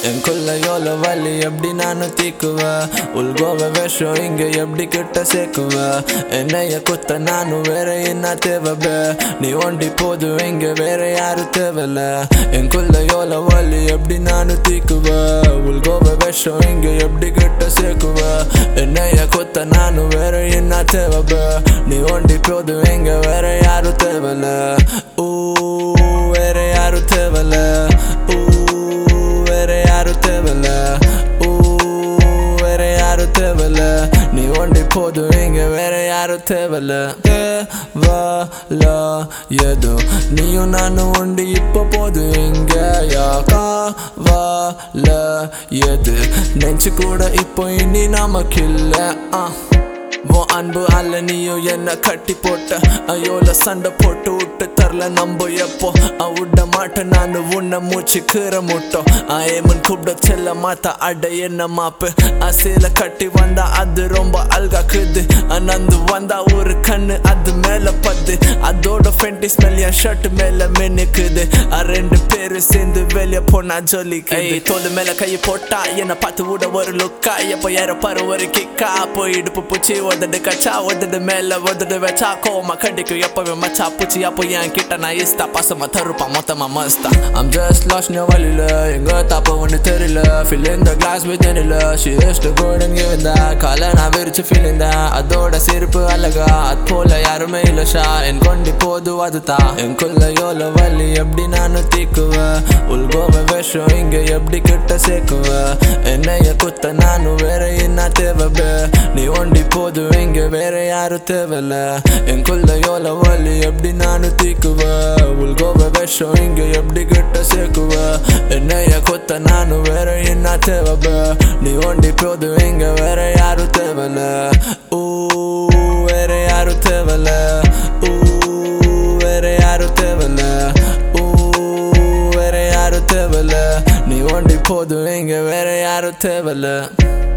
என் கொல்லையோல வலி எப்படி நானும் தீக்குவேன். உள்கோவ விஷம் இங்க எப்படி கிட்ட சேர்க்குவேன். என்னைய குத்த நானும் வேற என்ன தேவை. நீ ஒண்டி போதும் இங்க வேற யாரும் தேவையில்ல. என் கொல்லையோல வலி எப்படி நானும் தீக்குவேன். உள்கோவ விஷம் இங்க எப்படி கிட்ட சேர்க்குவேன். என்னைய குத்த நானும் வேற என்ன தேவை. நீ ஒண்டி போதும் இங்க வேற யாரும் தேவையில்ல. வேற யாரும் தேவையில்ல. வேற யாரும் தேவையில்ல. வேற யாரும் தேவையில்ல. நீ ஒண்டி போதும் இங்க வேற யாரும் தேவையில்ல. தேவல ஏதோ நீயும் நானும் ஒண்டி இப்ப போதும் இங்க யாக்காவல எது நெஞ்சு கூட இப்போ இனி நமக்கில்ல. உன் அன்பு அல்ல நீயும் என்ன கட்டி போட்ட. ஐயோல சண்டை போட்டு விட்டு தரல நம்ப எப்போ விட மாட்டேன் நான் உன்னை மூச்சு கீற முட்டோம். ஏமன் கூப்பிட செல்ல மாத்தா அட என்ன மாப்பு. அசையில கட்டி வந்தா அது ரொம்ப அல்காக்குது. நந்து வந்தா ஒரு கண்ணு அது மேல பத்து. அதோட ஃபென்டி ஸ்மெல் என் ஷர்ட் மேல மின்னுக்குது. ரெண்டு பேரு சேர்ந்து வெளிய போனா ஜொலிக்கு. தோல் மேல கை போட்டா என்ன பார்த்து விட ஒரு லுக்கா. எப்போ ஏற பாரு ஒரு கிக்கா. போய் இடுப்பு பூச்சி ஒதடு கச்சா. ஒதடு மேல ஒதடு வச்சா கோமா கடிக்கும் எப்பவே மச்சா பூச்சி. அப்போ என் கிட்ட நான் இஸ்தா பாசமா தருப்பா மொத்தமா மஸ்தா. I'm just lost in வழியில எங்க தாப்ப ஒண்ணு தெரியல. Fill in the glass with vanilla. She is the good and giving that. காலை நான் விரிச்சு feeling that. அதோட சிரிப்பு அழகா அது போல யாருமே இல்லஷா. என் கொண்டி போது அதுதான் என் கொல்லையோல வலி எப்படி நானும் தீக்குவேன். உள்கோவ விஷம் இங்க எப்படி கிட்ட சேர்க்குவேன். என்னைய குத்த நானும் வேற என்ன தேவை. நீ ஒண்டி போதும் இங்க வேற யாரும் தேவையில்ல. என் கொல்லையோல வலி எப்படி நானும் தீக்குவேன். உள்கோவ விஷம் இங்க எப்படி கிட்ட சேர்க்குவேன். என்னைய கொத்த நானும் வேற என்ன தேவை. நீ ஒண்டி போதும் இங்க வேற யாரும் தேவையில்ல. வேற யாரும் தேவையில்ல. வேற யாரும் தேவையில்ல. வேற யாரும் தேவையில்ல. நீ ஒண்டி போதும் இங்க வேற யாரும் தேவையில்ல.